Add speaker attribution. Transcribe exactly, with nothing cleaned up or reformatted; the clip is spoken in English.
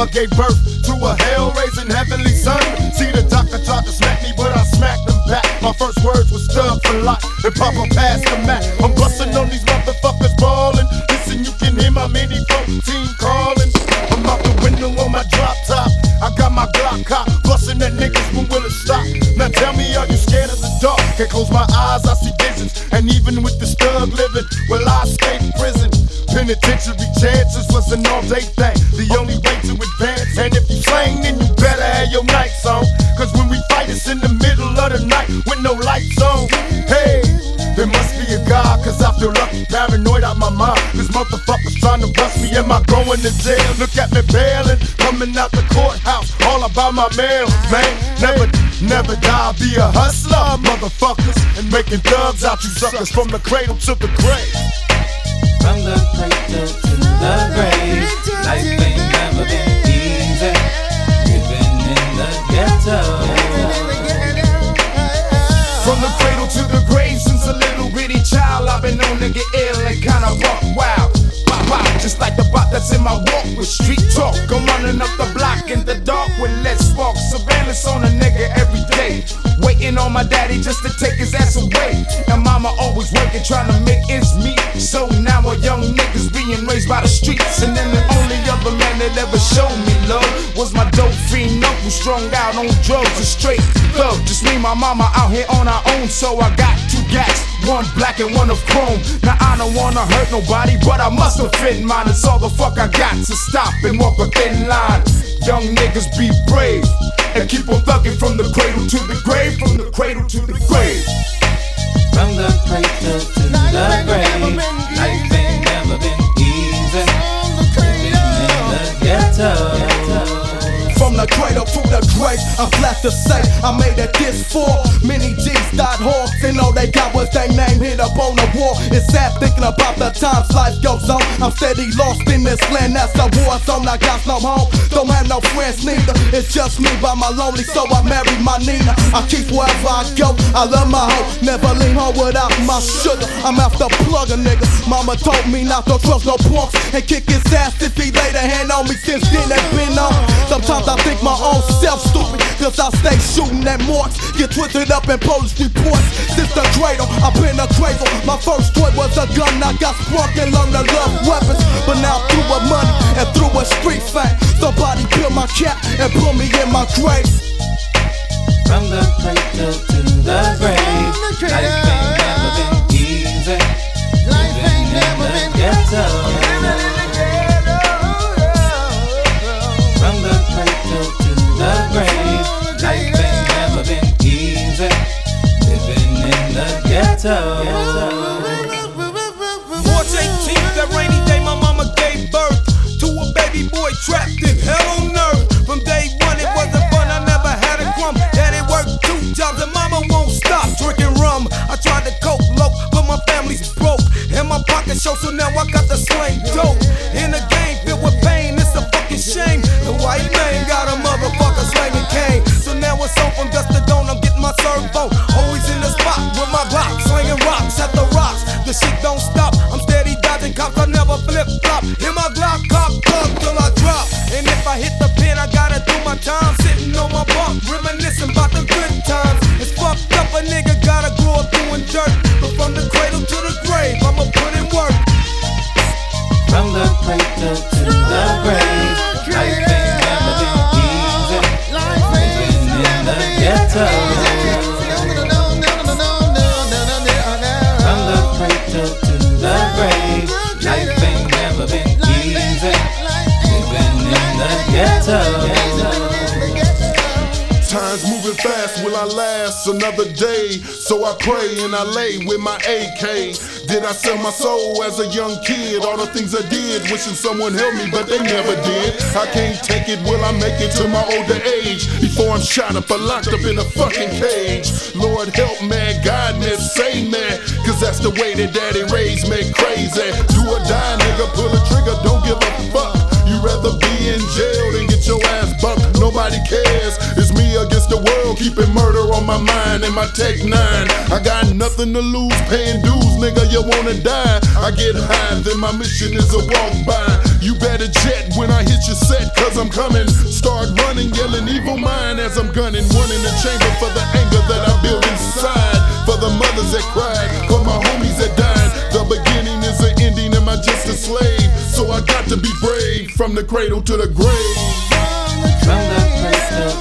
Speaker 1: mama gave birth to a hell-raising heavenly son. See, the doctor tried to smack me, but I smacked him back. My first words was thug for life, and Papa passed the Mac. I'm busting on these motherfuckers ballin'. Listen, you can hear my mini fourteen calling. I'm out the window on my drop top. I got my Glock cop, bustin' at niggas when will it stop? Now tell me, are you scared of the dark? Can't close my eyes, I see visions. And even with this thug living, will I escape prison? Penitentiary chances was an all-day thing, the only way to advance. And if you slang, then you better have your nights on, cause when we fight, it's in the middle of the night with no lights on. Hey, there must be a God, cause I feel lucky, paranoid out my mind. This motherfucker's trying to bust me, am I going to jail? Look at me bailing, coming out the courthouse, all about my mail, man. Never, never die, be a hustler, motherfuckers, and making thugs out you suckers from the cradle to the grave.
Speaker 2: From the cradle to the grave, life ain't never been easy. Living in the ghetto.
Speaker 3: From the cradle to the grave, since a little bitty child, I've been known to get ill and kinda rock wild. Wow, wow, just like the bot that's in my walk with street talk. I'm running up the block in the dark with let's walk. Surveillance on a nigga every day. Waiting on my daddy just to take his ass away. And mama always working, trying to make ends meet. So now a young nigga's being raised by the streets. And then the only other man that ever showed me love was my dope fiend uncle, strung out on drugs and straight thug. Just me and my mama out here on our own, so I got two gats, one black and one of chrome. Now I don't wanna hurt nobody, but I must offend mine. It's all the fuck I got to stop and walk a thin line. Young niggas be brave and keep on thugging from the cradle to the grave, from the cradle to the grave.
Speaker 2: From the cradle to the grave, life ain't never been easy. Living in the ghetto.
Speaker 4: From the cradle to the grave, I'm glad to say I made it this far. Many G's died hard, and all they got was their name hit up on the wall. It's sad thinking about the times life goes on. I'm steady lost in this land, that's a war zone. I got no home, don't have no friends neither. It's just me by my lonely, so I married my Nina. I keep wherever I go, I love my hoe. Never leave home without my sugar. I'm after plug a nigga. Mama told me not to trust no punks and kick his ass if he laid a hand on me. Since then it's been on. Sometimes I think my own self stupid, cause I stay shooting at marks, get twisted up in police reports. Since the cradle, I've been a cradle. My first toy was a gun, I got sprung and learned to love weapons. But now through a money and through a street fame, somebody peel my cap and put me in my grave.
Speaker 2: From the cradle to the grave, life ain't never been easy. Living in the ghetto. From the cradle to the grave, life ain't never been easy. Living in the ghetto.
Speaker 3: March eighteenth, that rainy day, my mama gave birth to a baby boy trapped in hell on earth. From day one, it wasn't fun, I never had a crumb. Daddy worked two jobs, and mama won't stop drinking rum. I tried to cope low, but my family's broke, and my pocket show, so now I got to slang dope. In a game filled with pain, it's a fucking shame. The white man got a motherfucker slanging cane. So now it's on from dusk to dawn, I'm getting my servo. Always in the spot with my block, slinging rocks at the rocks. The shit don't stop, I'm steady dodging cops, I never flip flop. In my Glock cop plug till I drop. And if I hit the pin, I gotta do my time. Sitting on my bunk, reminiscing about the good times. It's fucked up, a nigga gotta grow up doing dirt. But from the cradle to the grave, I'ma put in work.
Speaker 2: From the cradle to the grave, life ain't never been easy. Living in the ghetto. From the cradle to the grave, life ain't never been easy. Living in the ghetto.
Speaker 1: Time's moving fast, will I last another day? So I pray and I lay with my A K. Did I sell my soul as a young kid? All the things I did, wishing someone helped me, but they never did. I can't take it, will I make it to my older age? Before I'm shot up or locked up in a fucking cage. Lord help man, guide me, save me, cause that's the way that daddy raised me crazy. Do or die, nigga, pull a trigger, don't give a fuck. You rather be in jail than get your ass bucked. Nobody cares, it's me against the world, keeping murder on my mind and my Tech Nine. I got nothing to lose, paying dues, nigga, you wanna die. I get high, then my mission is a walk by. You better jet when I hit your set, cause I'm coming. Start running, yelling evil mind as I'm gunning. One in the chamber for the anger that I build inside. For the mothers that cried, for my homies that died. The beginning is the ending, am I just a slave? So I got to be brave, from the cradle to the grave.
Speaker 2: From the cradle